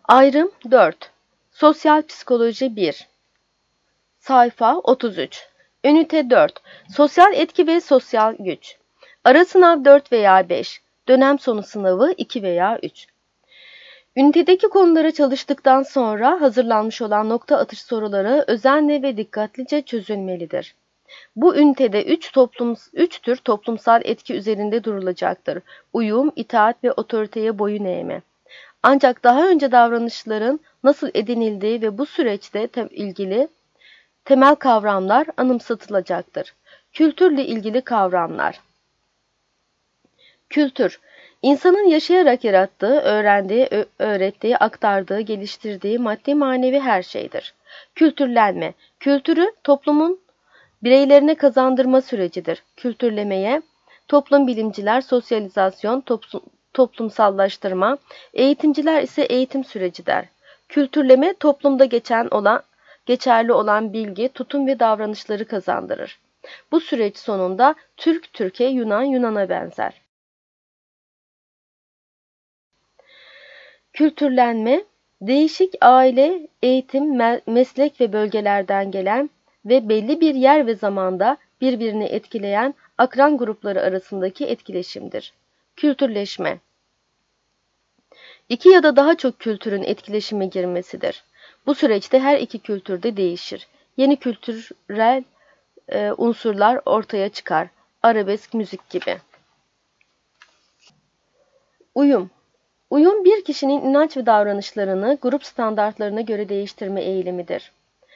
Ayrım 4. Sosyal Psikoloji 1. Sayfa 33. Ünite 4. Sosyal etki ve sosyal güç. Ara sınav 4 veya 5. Dönem sonu sınavı 2 veya 3. Ünitedeki konulara çalıştıktan sonra hazırlanmış olan nokta atış soruları özenle ve dikkatlice çözülmelidir. Bu ünitede 3 tür toplumsal etki üzerinde durulacaktır. Uyum, itaat ve otoriteye boyun eğme. Ancak daha önce davranışların nasıl edinildiği ve bu süreçte ilgili temel kavramlar anımsatılacaktır. Kültürle ilgili kavramlar. Kültür, insanın yaşayarak yarattığı, öğrendiği, öğrettiği, aktardığı, geliştirdiği maddi manevi her şeydir. Kültürlenme, kültürü toplumun bireylerine kazandırma sürecidir. Kültürlemeye, toplum bilimciler sosyalizasyon, toplumsallaştırma, eğitimciler ise eğitim süreci der. Kültürleme, toplumda geçerli olan bilgi, tutum ve davranışları kazandırır. Bu süreç sonunda Türk Türk'e, Yunan Yunan'a benzer. Kültürlenme, değişik aile, eğitim, meslek ve bölgelerden gelen ve belli bir yer ve zamanda birbirini etkileyen akran grupları arasındaki etkileşimdir. Kültürleşme, İki ya da daha çok kültürün etkileşime girmesidir. Bu süreçte her iki kültür de değişir. Yeni kültürel unsurlar ortaya çıkar. Arabesk müzik gibi. Uyum. Uyum bir kişinin inanç ve davranışlarını grup standartlarına göre değiştirme eğilimidir.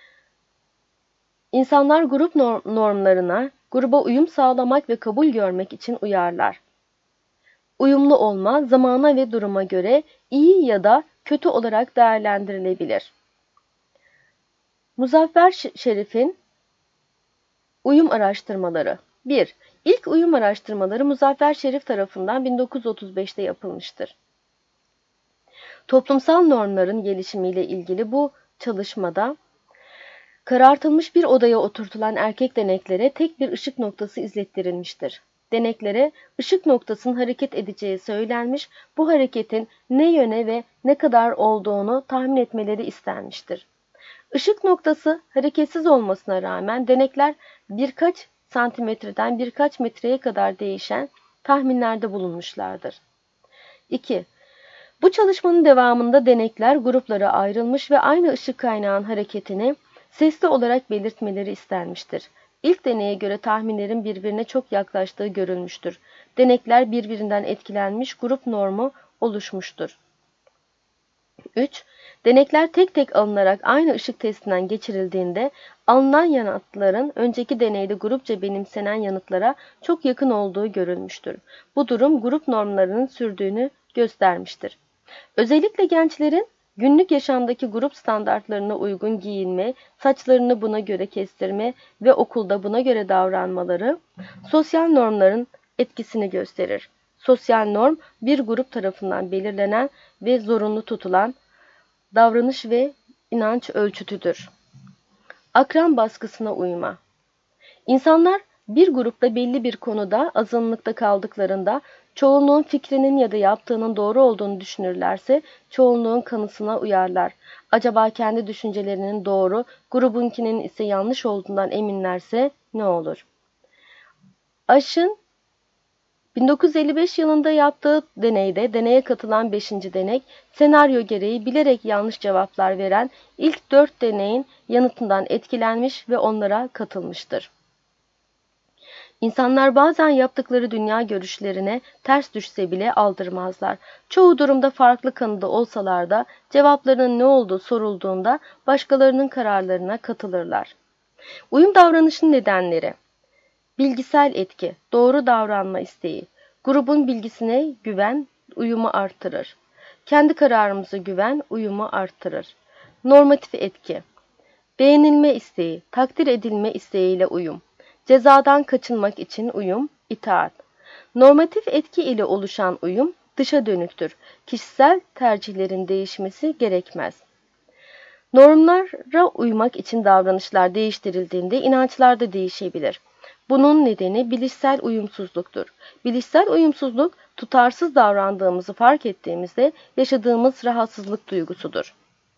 İnsanlar grup normlarına, gruba uyum sağlamak ve kabul görmek için uyarlar. Uyumlu olma, zamana ve duruma göre iyi ya da kötü olarak değerlendirilebilir. Muzaffer Şerif'in uyum araştırmaları 1. İlk uyum araştırmaları Muzaffer Şerif tarafından 1935'te yapılmıştır. Toplumsal normların gelişimiyle ilgili bu çalışmada karartılmış bir odaya oturtulan erkek deneklere tek bir ışık noktası izlettirilmiştir. Deneklere ışık noktasının hareket edeceği söylenmiş, bu hareketin ne yöne ve ne kadar olduğunu tahmin etmeleri istenmiştir. Işık noktası hareketsiz olmasına rağmen denekler birkaç santimetreden birkaç metreye kadar değişen tahminlerde bulunmuşlardır. 2. Bu çalışmanın devamında denekler gruplara ayrılmış ve aynı ışık kaynağının hareketini sesli olarak belirtmeleri istenmiştir. İlk deneye göre tahminlerin birbirine çok yaklaştığı görülmüştür. Denekler birbirinden etkilenmiş, grup normu oluşmuştur. 3. Denekler tek tek alınarak aynı ışık testinden geçirildiğinde alınan yanıtların önceki deneyde grupça benimsenen yanıtlara çok yakın olduğu görülmüştür. Bu durum grup normlarının sürdüğünü göstermiştir. Özellikle gençlerin günlük yaşamdaki grup standartlarına uygun giyinme, saçlarını buna göre kestirme ve okulda buna göre davranmaları sosyal normların etkisini gösterir. Sosyal norm bir grup tarafından belirlenen ve zorunlu tutulan davranış ve inanç ölçütüdür. Akran baskısına uyma. İnsanlar bir grupta belli bir konuda azınlıkta kaldıklarında çoğunluğun fikrinin ya da yaptığının doğru olduğunu düşünürlerse çoğunluğun kanısına uyarlar. Acaba kendi düşüncelerinin doğru, grubunkinin ise yanlış olduğundan eminlerse ne olur? Aş'ın 1955 yılında yaptığı deneyde deneye katılan 5. denek, senaryo gereği bilerek yanlış cevaplar veren ilk 4 deneyin yanıtından etkilenmiş ve onlara katılmıştır. İnsanlar bazen yaptıkları dünya görüşlerine ters düşse bile aldırmazlar. Çoğu durumda farklı kanıda olsalar da cevaplarının ne olduğu sorulduğunda başkalarının kararlarına katılırlar. Uyum davranışının nedenleri: bilgisel etki, doğru davranma isteği, grubun bilgisine güven, uyumu artırır. Kendi kararımıza güven, uyumu artırır. Normatif etki, beğenilme isteği, takdir edilme isteğiyle uyum. Cezadan kaçınmak için uyum, itaat. Normatif etki ile oluşan uyum dışa dönüktür. Kişisel tercihlerin değişmesi gerekmez. Normlara uymak için davranışlar değiştirildiğinde inançlar da değişebilir. Bunun nedeni bilişsel uyumsuzluktur. Bilişsel uyumsuzluk tutarsız davrandığımızı fark ettiğimizde yaşadığımız rahatsızlık duygusudur.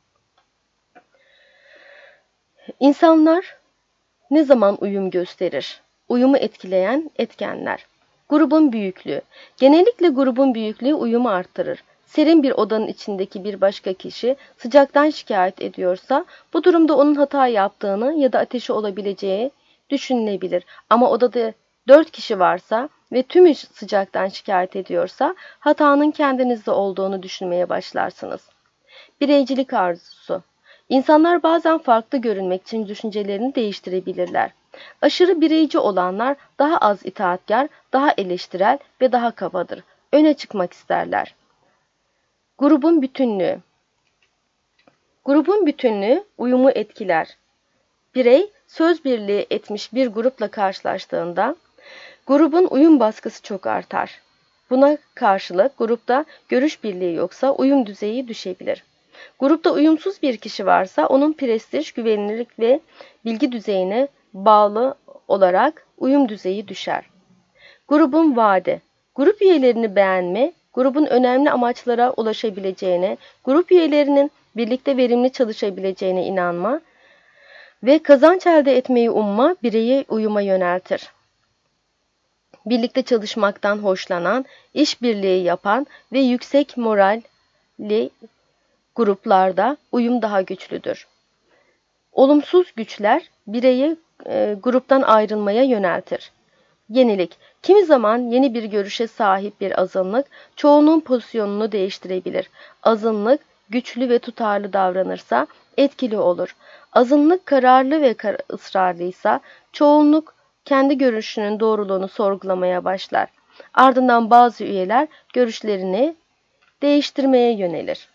İnsanlar ne zaman uyum gösterir? Uyumu etkileyen etkenler. Grubun büyüklüğü. Genellikle grubun büyüklüğü uyumu arttırır. Serin bir odanın içindeki bir başka kişi sıcaktan şikayet ediyorsa bu durumda onun hata yaptığını ya da ateşi olabileceği düşünülebilir. Ama odada 4 kişi varsa ve tümü sıcaktan şikayet ediyorsa hatanın kendinizde olduğunu düşünmeye başlarsınız. Bireycilik arzusu. İnsanlar bazen farklı görünmek için düşüncelerini değiştirebilirler. Aşırı bireyci olanlar daha az itaatkar, daha eleştirel ve daha kabadır. Öne çıkmak isterler. Grubun bütünlüğü. Grubun bütünlüğü uyumu etkiler. Birey söz birliği etmiş bir grupla karşılaştığında grubun uyum baskısı çok artar. Buna karşılık grupta görüş birliği yoksa uyum düzeyi düşebilir. Grupta uyumsuz bir kişi varsa onun prestij, güvenilirlik ve bilgi düzeyine bağlı olarak uyum düzeyi düşer. Grubun vaadi. Grup üyelerini beğenme, grubun önemli amaçlara ulaşabileceğine, grup üyelerinin birlikte verimli çalışabileceğine inanma ve kazanç elde etmeyi umma bireyi uyuma yöneltir. Birlikte çalışmaktan hoşlanan, işbirliği yapan ve yüksek moralli gruplarda uyum daha güçlüdür. Olumsuz güçler bireyi gruptan ayrılmaya yöneltir. Yenilik. Kimi zaman yeni bir görüşe sahip bir azınlık çoğunluğun pozisyonunu değiştirebilir. Azınlık güçlü ve tutarlı davranırsa etkili olur. Azınlık kararlı ve ısrarlıysa çoğunluk kendi görüşünün doğruluğunu sorgulamaya başlar. Ardından bazı üyeler görüşlerini değiştirmeye yönelir.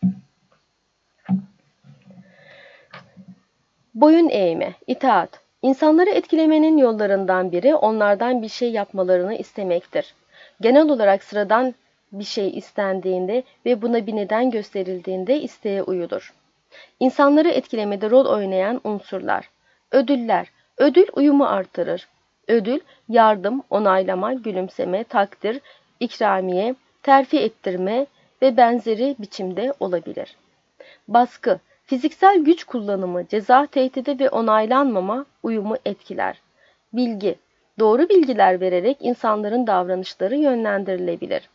Boyun eğme, itaat. İnsanları etkilemenin yollarından biri onlardan bir şey yapmalarını istemektir. Genel olarak sıradan bir şey istendiğinde ve buna bir neden gösterildiğinde isteğe uyulur. İnsanları etkilemede rol oynayan unsurlar. Ödüller. Ödül uyumu artırır. Ödül, yardım, onaylama, gülümseme, takdir, ikramiye, terfi ettirme ve benzeri biçimde olabilir. Baskı. Fiziksel güç kullanımı, ceza, tehdidi ve onaylanmama uyumu etkiler. Bilgi. Doğru bilgiler vererek insanların davranışları yönlendirilebilir.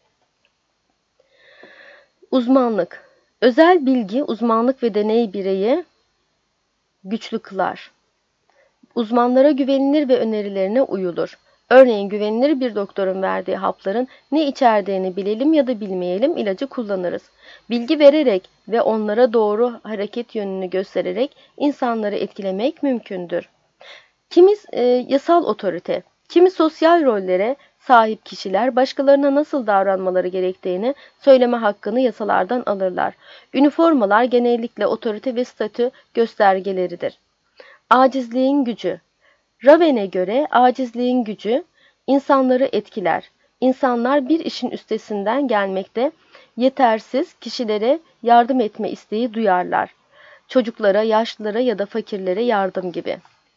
Uzmanlık. Özel bilgi, uzmanlık ve deney bireyi güçlü kılar. Uzmanlara güvenilir ve önerilerine uyulur. Örneğin güvenilir bir doktorun verdiği hapların ne içerdiğini bilelim ya da bilmeyelim ilacı kullanırız. Bilgi vererek ve onlara doğru hareket yönünü göstererek insanları etkilemek mümkündür. Kimi yasal otorite, kimi sosyal rollere sahip kişiler başkalarına nasıl davranmaları gerektiğini söyleme hakkını yasalardan alırlar. Üniformalar genellikle otorite ve statü göstergeleridir. Acizliğin gücü. Raven'e göre acizliğin gücü insanları etkiler. İnsanlar bir işin üstesinden gelmekte yetersiz kişilere yardım etme isteği duyarlar. Çocuklara, yaşlılara ya da fakirlere yardım gibi.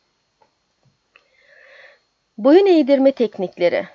Boyun eğdirme teknikleri.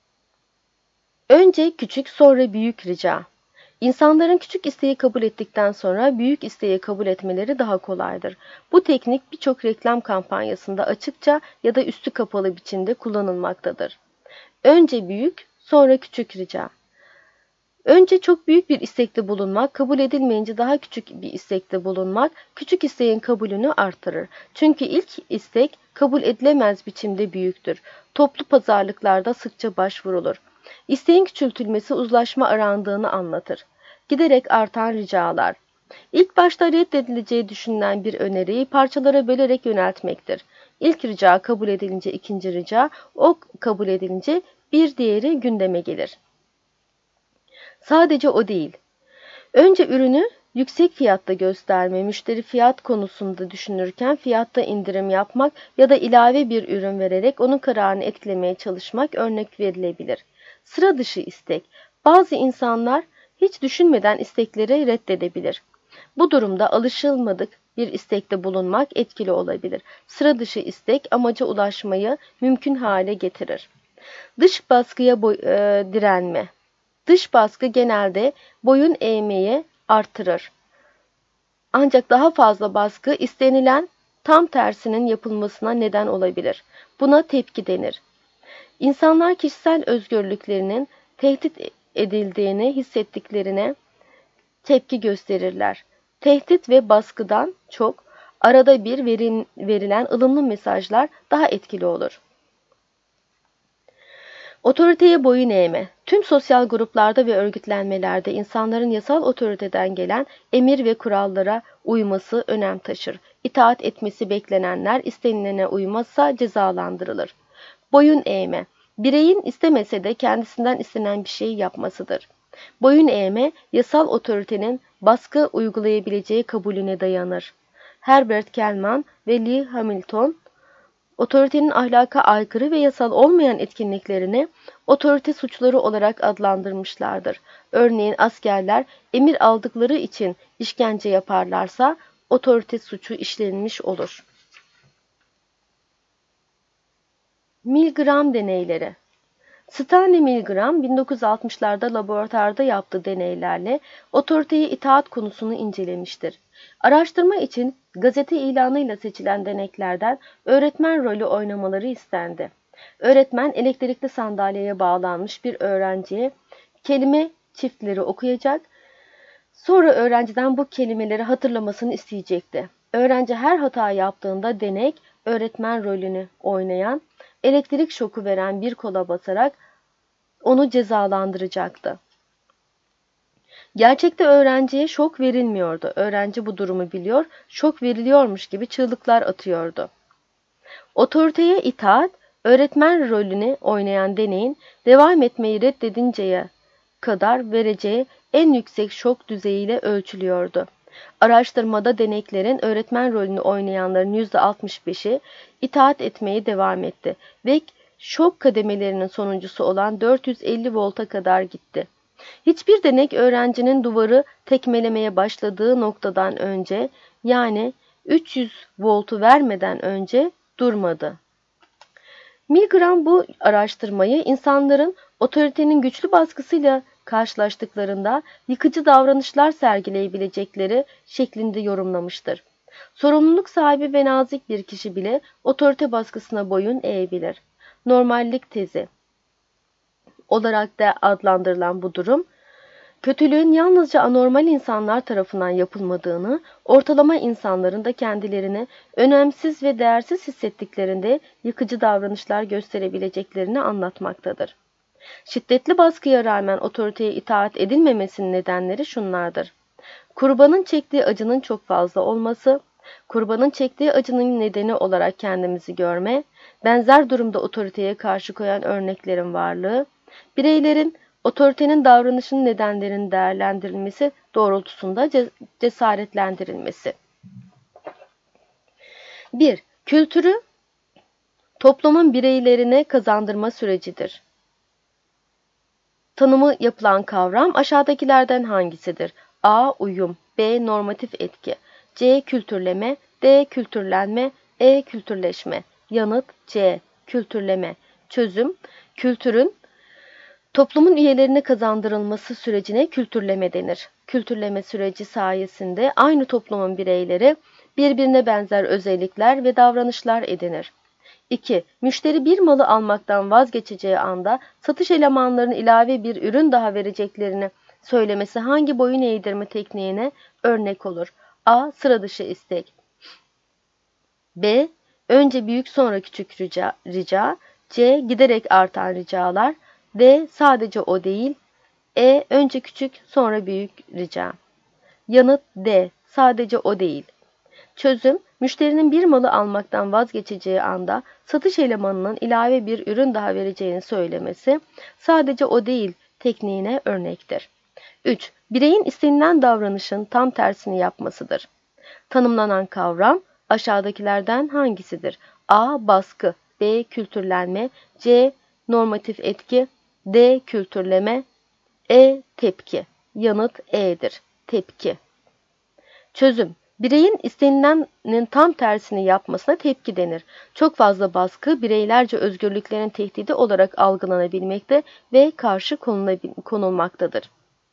Önce küçük, sonra büyük rica. İnsanların küçük isteği kabul ettikten sonra büyük isteği kabul etmeleri daha kolaydır. Bu teknik birçok reklam kampanyasında açıkça ya da üstü kapalı biçimde kullanılmaktadır. Önce büyük, sonra küçük rica. Önce çok büyük bir istekte bulunmak, kabul edilmeyince daha küçük bir istekte bulunmak, küçük isteğin kabulünü artırır. Çünkü ilk istek kabul edilemez biçimde büyüktür. Toplu pazarlıklarda sıkça başvurulur. İsteğin küçültülmesi uzlaşma arandığını anlatır. Giderek artan ricalar. İlk başta reddedileceği düşünülen bir öneriyi parçalara bölerek yöneltmektir. İlk rica kabul edilince ikinci rica, o kabul edilince bir diğeri gündeme gelir. Sadece o değil. Önce ürünü yüksek fiyatta gösterme, müşteri fiyat konusunda düşünürken fiyatta indirim yapmak ya da ilave bir ürün vererek onun kararını etkilemeye çalışmak örnek verilebilir. Sıra dışı istek. Bazı insanlar hiç düşünmeden istekleri reddedebilir. Bu durumda alışılmadık bir istekte bulunmak etkili olabilir. Sıra dışı istek amaca ulaşmayı mümkün hale getirir. Dış baskıya direnme. Dış baskı genelde boyun eğmeyi artırır. Ancak daha fazla baskı istenilen tam tersinin yapılmasına neden olabilir. Buna tepki denir. İnsanlar kişisel özgürlüklerinin tehdit edildiğini hissettiklerine tepki gösterirler. Tehdit ve baskıdan çok arada bir verilen ılımlı mesajlar daha etkili olur. Otoriteye boyun eğme. Tüm sosyal gruplarda ve örgütlenmelerde insanların yasal otoriteden gelen emir ve kurallara uyması önem taşır. İtaat etmesi beklenenler istenilene uymazsa cezalandırılır. Boyun eğme. Bireyin istemese de kendisinden istenen bir şeyi yapmasıdır. Boyun eğme, yasal otoritenin baskı uygulayabileceği kabulüne dayanır. Herbert Kelman ve Lee Hamilton, otoritenin ahlaka aykırı ve yasal olmayan etkinliklerini otorite suçları olarak adlandırmışlardır. Örneğin askerler emir aldıkları için işkence yaparlarsa otorite suçu işlenmiş olur. Milgram deneyleri. Stanley Milgram 1960'larda laboratuvarda yaptığı deneylerle otoriteye itaat konusunu incelemiştir. Araştırma için gazete ilanıyla seçilen deneklerden öğretmen rolü oynamaları istendi. Öğretmen elektrikli sandalyeye bağlanmış bir öğrenciye kelime çiftleri okuyacak, sonra öğrenciden bu kelimeleri hatırlamasını isteyecekti. Öğrenci her hata yaptığında denek, öğretmen rolünü oynayan, elektrik şoku veren bir kola basarak onu cezalandıracaktı. Gerçekte öğrenciye şok verilmiyordu. Öğrenci bu durumu biliyor, şok veriliyormuş gibi çığlıklar atıyordu. Otoriteye itaat, öğretmen rolünü oynayan deneyin devam etmeyi reddedinceye kadar vereceği en yüksek şok düzeyiyle ölçülüyordu. Araştırmada deneklerin öğretmen rolünü oynayanların %65'i itaat etmeye devam etti ve şok kademelerinin sonuncusu olan 450 volta kadar gitti. Hiçbir denek öğrencinin duvarı tekmelemeye başladığı noktadan önce, yani 300 voltu vermeden önce durmadı. Milgram bu araştırmayı insanların otoritenin güçlü baskısıyla karşılaştıklarında yıkıcı davranışlar sergileyebilecekleri şeklinde yorumlamıştır. Sorumluluk sahibi ve nazik bir kişi bile otorite baskısına boyun eğebilir. Normallik tezi olarak da adlandırılan bu durum, kötülüğün yalnızca anormal insanlar tarafından yapılmadığını, ortalama insanların da kendilerini önemsiz ve değersiz hissettiklerinde yıkıcı davranışlar gösterebileceklerini anlatmaktadır. Şiddetli baskıya rağmen otoriteye itaat edilmemesinin nedenleri şunlardır. Kurbanın çektiği acının çok fazla olması, kurbanın çektiği acının nedeni olarak kendimizi görme, benzer durumda otoriteye karşı koyan örneklerin varlığı, bireylerin otoritenin davranışının nedenlerinin değerlendirilmesi doğrultusunda cesaretlendirilmesi. 1. Kültürü toplumun bireylerine kazandırma sürecidir. Tanımı yapılan kavram aşağıdakilerden hangisidir? A. Uyum, B. Normatif etki, C. Kültürleme, D. Kültürlenme, E. Kültürleşme. Yanıt C. Kültürleme. Çözüm, kültürün toplumun üyelerine kazandırılması sürecine kültürleme denir. Kültürleme süreci sayesinde aynı toplumun bireyleri birbirine benzer özellikler ve davranışlar edinir. 2. Müşteri bir malı almaktan vazgeçeceği anda satış elemanlarının ilave bir ürün daha vereceklerini söylemesi hangi boyun eğdirme tekniğine örnek olur? A. Sıra dışı istek. B. Önce büyük sonra küçük rica. C. Giderek artan ricalar. D. Sadece o değil. E. Önce küçük sonra büyük rica. Yanıt D. Sadece o değil. Çözüm, müşterinin bir malı almaktan vazgeçeceği anda satış elemanının ilave bir ürün daha vereceğini söylemesi sadece o değil tekniğine örnektir. 3. Bireyin istenilen davranışın tam tersini yapmasıdır. Tanımlanan kavram aşağıdakilerden hangisidir? A. Baskı, B. Kültürlenme, C. Normatif etki, D. Kültürleme, E. Tepki. Yanıt E'dir. Tepki. Çözüm, Bireyin istenilenin tam tersini yapmasına tepki denir. Çok fazla baskı bireylerce özgürlüklerin tehdidi olarak algılanabilmekte ve karşı konulmaktadır.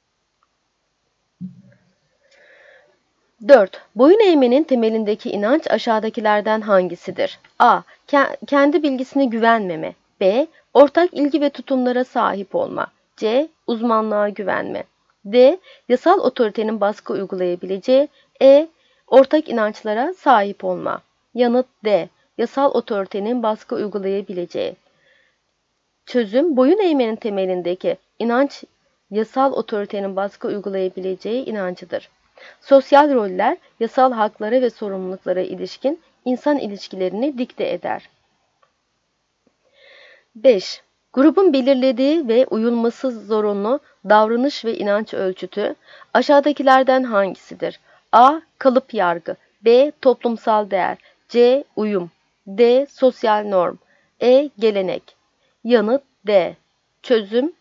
4. Boyun eğmenin temelindeki inanç aşağıdakilerden hangisidir? A. Kendi bilgisine güvenmeme. B. Ortak ilgi ve tutumlara sahip olma. C. Uzmanlığa güvenme. D. Yasal otoritenin baskı uygulayabileceği. E. Ortak inançlara sahip olma. Yanıt D. Yasal otoritenin baskı uygulayabileceği. Çözüm, boyun eğmenin temelindeki inanç yasal otoritenin baskı uygulayabileceği inancıdır. Sosyal roller, yasal haklara ve sorumluluklara ilişkin insan ilişkilerini dikte eder. 5. Grubun belirlediği ve uyulması zorunlu davranış ve inanç ölçütü aşağıdakilerden hangisidir? A. Kalıp yargı. B. Toplumsal değer. C. Uyum. D. Sosyal norm. E. Gelenek. Yanıt D. Çözüm.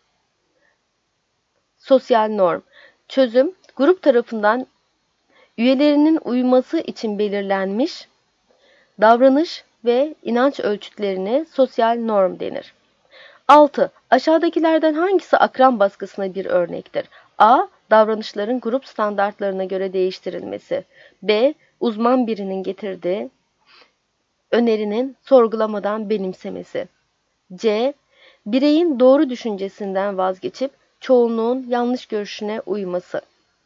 Sosyal norm. Çözüm, grup tarafından üyelerinin uyması için belirlenmiş davranış ve inanç ölçütlerine sosyal norm denir. 6. Aşağıdakilerden hangisi akran baskısına bir örnektir? A. Davranışların grup standartlarına göre değiştirilmesi. B. Uzman birinin getirdiği önerinin sorgulamadan benimsemesi. C. Bireyin doğru düşüncesinden vazgeçip çoğunluğun yanlış görüşüne uyması.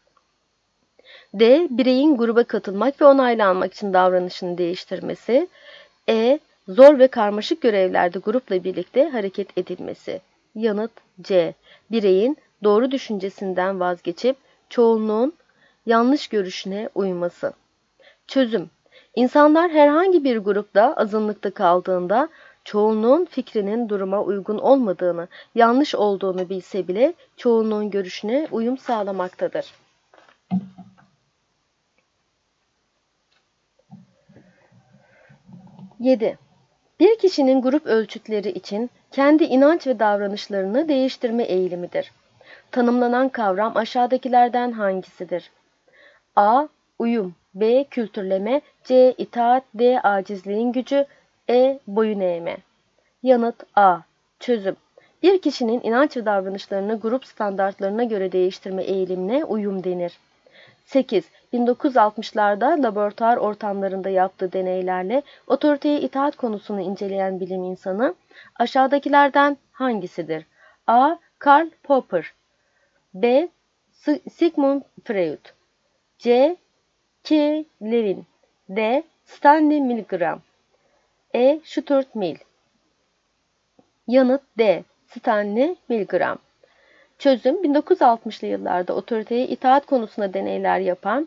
D. Bireyin gruba katılmak ve onaylanmak için davranışını değiştirmesi. E. Zor ve karmaşık görevlerde grupla birlikte hareket edilmesi. Yanıt C. Bireyin doğru düşüncesinden vazgeçip çoğunluğun yanlış görüşüne uyması. Çözüm. İnsanlar herhangi bir grupta azınlıkta kaldığında çoğunluğun fikrinin duruma uygun olmadığını, yanlış olduğunu bilse bile çoğunluğun görüşüne uyum sağlamaktadır. Yedi. Bir kişinin grup ölçütleri için kendi inanç ve davranışlarını değiştirme eğilimidir. Tanımlanan kavram aşağıdakilerden hangisidir? A. Uyum. B. Kültürleme. C. İtaat. D. Acizliğin gücü. E. Boyun eğme. Yanıt A. Çözüm. Bir kişinin inanç ve davranışlarını grup standartlarına göre değiştirme eğilimine uyum denir. 8. 1960'larda laboratuvar ortamlarında yaptığı deneylerle otoriteye itaat konusunu inceleyen bilim insanı aşağıdakilerden hangisidir? A. Karl Popper. B. Sigmund Freud. C. K. Levin. D. Stanley Milgram. E. Stuart Mill. Yanıt D. Stanley Milgram. Çözüm, 1960'lı yıllarda otoriteye itaat konusunda deneyler yapan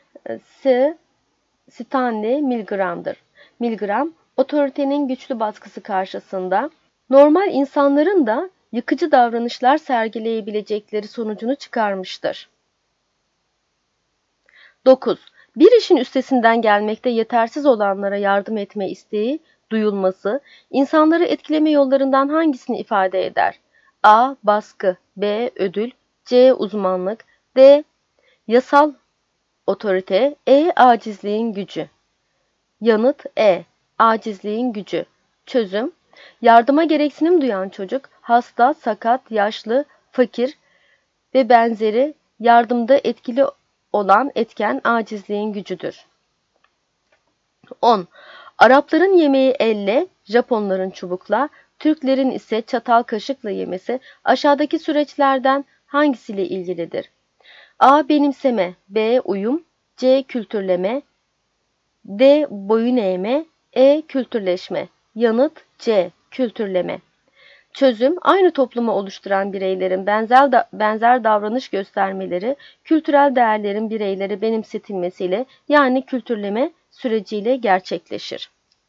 Stanley Milgram'dır. Milgram, otoritenin güçlü baskısı karşısında normal insanların da yıkıcı davranışlar sergileyebilecekleri sonucunu çıkarmıştır. 9. Bir işin üstesinden gelmekte yetersiz olanlara yardım etme isteği duyulması, insanları etkileme yollarından hangisini ifade eder? A. Baskı. B. Ödül. C. Uzmanlık. D. Yasal otorite. E. Acizliğin gücü. Yanıt E. Acizliğin gücü. Çözüm. Yardıma gereksinim duyan çocuk, hasta, sakat, yaşlı, fakir ve benzeri yardımda etkili olan etken acizliğin gücüdür. 10. Arapların yemeği elle, Japonların çubukla, Türklerin ise çatal kaşıkla yemesi aşağıdaki süreçlerden hangisiyle ilgilidir? A. Benimseme. B. Uyum. C. Kültürleme. D. Boyun eğme. E. Kültürleşme. Yanıt C. Kültürleme. Çözüm, aynı toplumu oluşturan bireylerin benzer davranış göstermeleri, kültürel değerlerin bireylere benimsetilmesiyle yani kültürleme süreciyle gerçekleşir.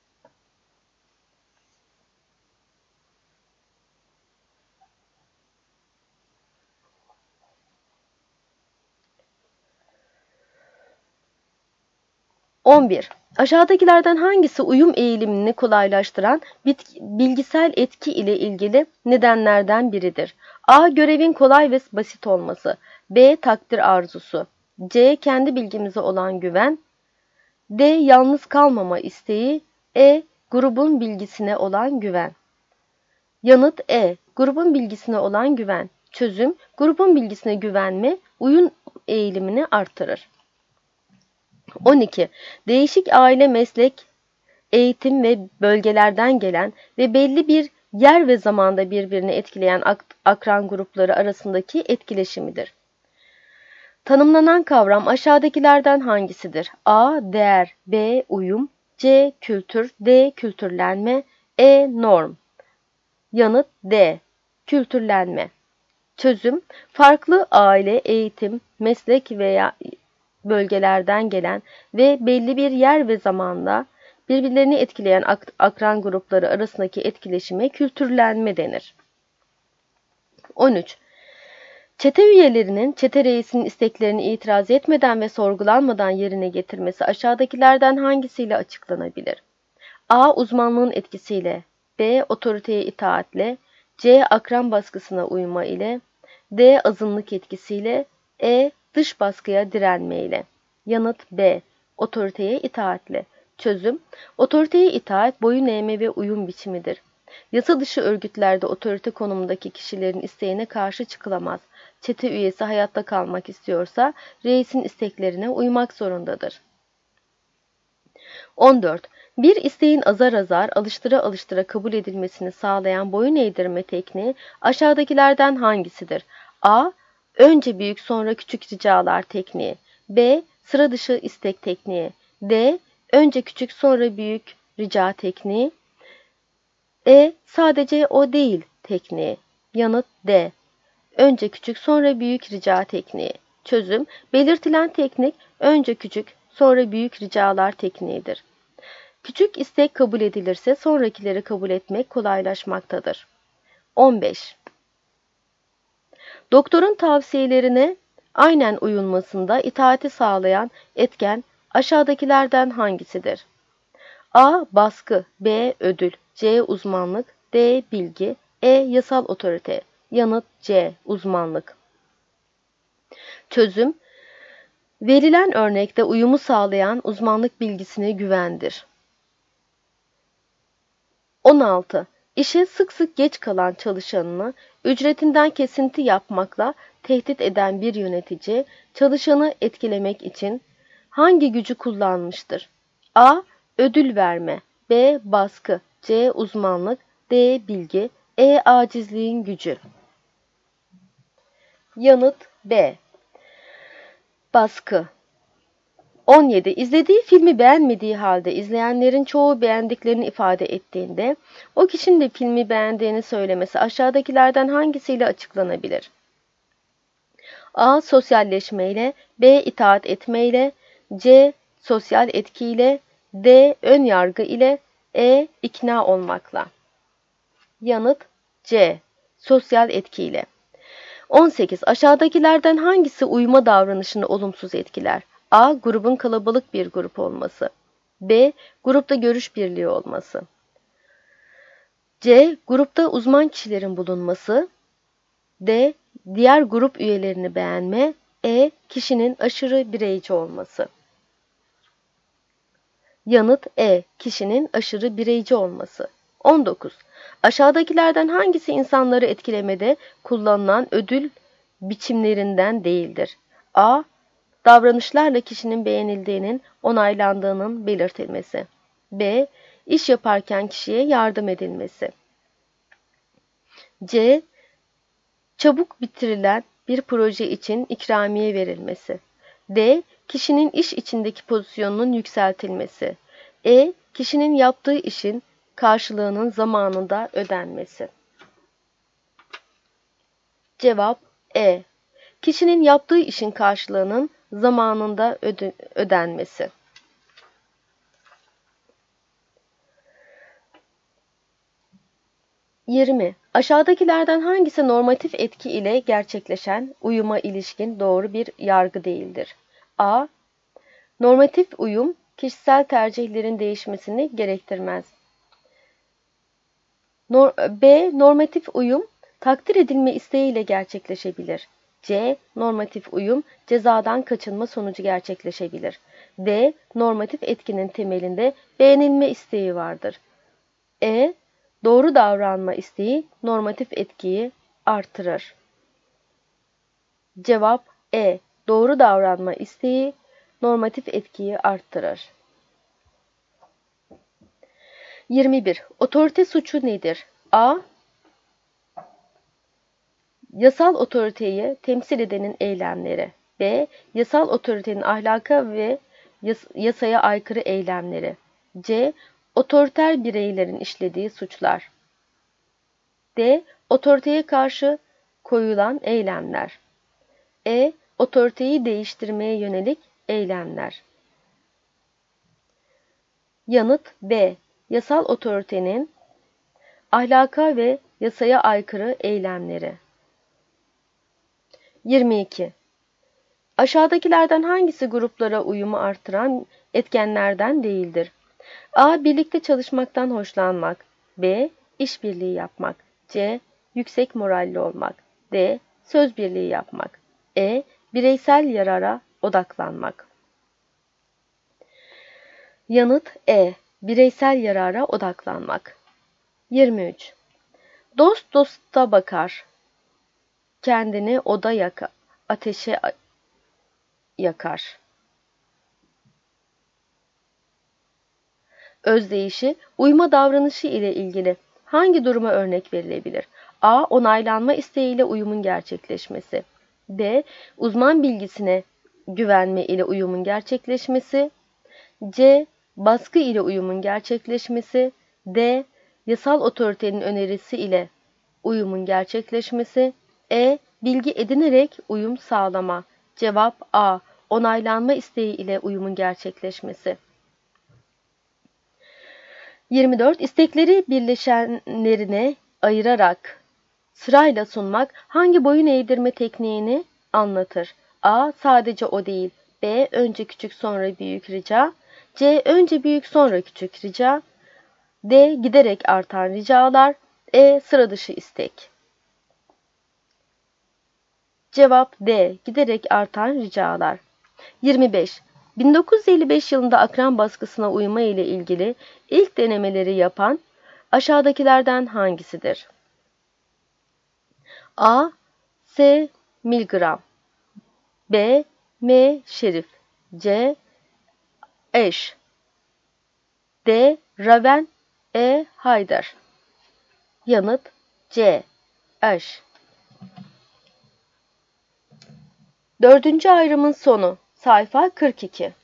11. Aşağıdakilerden hangisi uyum eğilimini kolaylaştıran bilgisel etki ile ilgili nedenlerden biridir? A. Görevin kolay ve basit olması. B. Takdir arzusu. C. Kendi bilgimize olan güven. D. Yalnız kalmama isteği. E. Grubun bilgisine olan güven. Yanıt E. Grubun bilgisine olan güven. Çözüm: grubun bilgisine güvenme, uyum eğilimini artırır. 12. Değişik aile, meslek, eğitim ve bölgelerden gelen ve belli bir yer ve zamanda birbirini etkileyen akran grupları arasındaki etkileşimidir. Tanımlanan kavram aşağıdakilerden hangisidir? A. Değer, B. Uyum, C. Kültür, D. Kültürlenme, E. Norm. Yanıt D. Kültürlenme. Çözüm: farklı aile, eğitim, meslek veya bölgelerden gelen ve belli bir yer ve zamanda birbirlerini etkileyen akran grupları arasındaki etkileşime kültürlenme denir. 13. Çete üyelerinin çete reisinin isteklerini itiraz etmeden ve sorgulanmadan yerine getirmesi aşağıdakilerden hangisiyle açıklanabilir? A. Uzmanlığın etkisiyle, B. Otoriteye itaatle, C. Akran baskısına uyma ile, D. Azınlık etkisiyle, E. Dış baskıya direnme ile. Yanıt B. Otoriteye itaatle. Çözüm: otoriteye itaat, boyun eğme ve uyum biçimidir. Yasa dışı örgütlerde otorite konumundaki kişilerin isteğine karşı çıkılamaz. Çete üyesi hayatta kalmak istiyorsa reisin isteklerine uymak zorundadır. 14. Bir isteğin azar azar, alıştıra alıştıra kabul edilmesini sağlayan boyun eğdirme tekniği aşağıdakilerden hangisidir? A. Önce büyük sonra küçük ricalar tekniği. B. Sıra dışı istek tekniği. D. Önce küçük sonra büyük rica tekniği. E. Sadece o değil tekniği. Yanıt D. Önce küçük sonra büyük rica tekniği. Çözüm: belirtilen teknik önce küçük sonra büyük ricalar tekniğidir. Küçük istek kabul edilirse sonrakileri kabul etmek kolaylaşmaktadır. 15. Doktorun tavsiyelerine aynen uyulmasında itaati sağlayan etken aşağıdakilerden hangisidir? A. Baskı, B. Ödül, C. Uzmanlık, D. Bilgi, E. Yasal otorite. Yanıt C. Uzmanlık. Çözüm: verilen örnekte uyumu sağlayan uzmanlık bilgisine güvendir. 16. İşe sık sık geç kalan çalışanını ücretinden kesinti yapmakla tehdit eden bir yönetici, çalışanı etkilemek için hangi gücü kullanmıştır? A. Ödül verme, B. Baskı, C. Uzmanlık, D. Bilgi, E. Acizliğin gücü. Yanıt B. Baskı. 17. İzlediği filmi beğenmediği halde izleyenlerin çoğu beğendiklerini ifade ettiğinde o kişinin de filmi beğendiğini söylemesi aşağıdakilerden hangisiyle açıklanabilir? A. Sosyalleşmeyle, B. İtaat etmeyle, C. Sosyal etkiyle, D. Ön yargı ile, E. ikna olmakla. Yanıt C. Sosyal etkiyle. 18. Aşağıdakilerden hangisi uyuma davranışını olumsuz etkiler? A. Grubun kalabalık bir grup olması. B. Grupta görüş birliği olması. C. Grupta uzman kişilerin bulunması. D. Diğer grup üyelerini beğenme. E. Kişinin aşırı bireyci olması. Yanıt E. Kişinin aşırı bireyci olması. 19. Aşağıdakilerden hangisi insanları etkilemede kullanılan ödül biçimlerinden değildir? A. Davranışlarla kişinin beğenildiğinin, onaylandığının belirtilmesi. B. İş yaparken kişiye yardım edilmesi. C. Çabuk bitirilen bir proje için ikramiye verilmesi. D. Kişinin iş içindeki pozisyonunun yükseltilmesi. E. Kişinin yaptığı işin karşılığının zamanında ödenmesi. Cevap E. Kişinin yaptığı işin karşılığının zamanında ödenmesi. 20. Aşağıdakilerden hangisi normatif etki ile gerçekleşen uyuma ilişkin doğru bir yargı değildir? A. Normatif uyum, kişisel tercihlerin değişmesini gerektirmez. B. Normatif uyum, takdir edilme isteğiyle gerçekleşebilir. C. Normatif uyum cezadan kaçınma sonucu gerçekleşebilir. D. Normatif etkinin temelinde beğenilme isteği vardır. E. Doğru davranma isteği normatif etkiyi artırır. Cevap E. Doğru davranma isteği normatif etkiyi arttırır. 21. Otorite suçu nedir? A. Yasal otoriteyi temsil edenin eylemleri. B. Yasal otoritenin ahlaka ve yasaya aykırı eylemleri. C. Otoriter bireylerin işlediği suçlar. D. Otoriteye karşı koyulan eylemler. E. Otoriteyi değiştirmeye yönelik eylemler. Yanıt B. Yasal otoritenin ahlaka ve yasaya aykırı eylemleri. 22. Aşağıdakilerden hangisi gruplara uyumu artıran etkenlerden değildir? A. Birlikte çalışmaktan hoşlanmak. B. İşbirliği yapmak. C. Yüksek moralli olmak. D. Söz birliği yapmak. E. Bireysel yarara odaklanmak. Yanıt E. Bireysel yarara odaklanmak. 23. Dost dosta bakar. Kendini ateşe yakar. Özdeyişi, uyma davranışı ile ilgili hangi duruma örnek verilebilir? A. Onaylanma isteğiyle uyumun gerçekleşmesi. B. Uzman bilgisine güvenme ile uyumun gerçekleşmesi. C. Baskı ile uyumun gerçekleşmesi. D. Yasal otoritenin önerisi ile uyumun gerçekleşmesi. E. Bilgi edinerek uyum sağlama. Cevap A. Onaylanma isteği ile uyumun gerçekleşmesi. 24. İstekleri birleşenlerine ayırarak sırayla sunmak hangi boyun eğdirme tekniğini anlatır? A. Sadece o değil. B. Önce küçük sonra büyük rica. C. Önce büyük sonra küçük rica. D. Giderek artan ricalar. E. Sıra dışı istek. Cevap D. Giderek artan ricalar. 25. 1955 yılında akran baskısına uyma ile ilgili ilk denemeleri yapan aşağıdakilerden hangisidir? A. S. Milgram. B. M. Şerif. C. Eş. D. Raven. E. Haydar. Yanıt C. Eş. Dördüncü ayrımın sonu. Sayfa 42.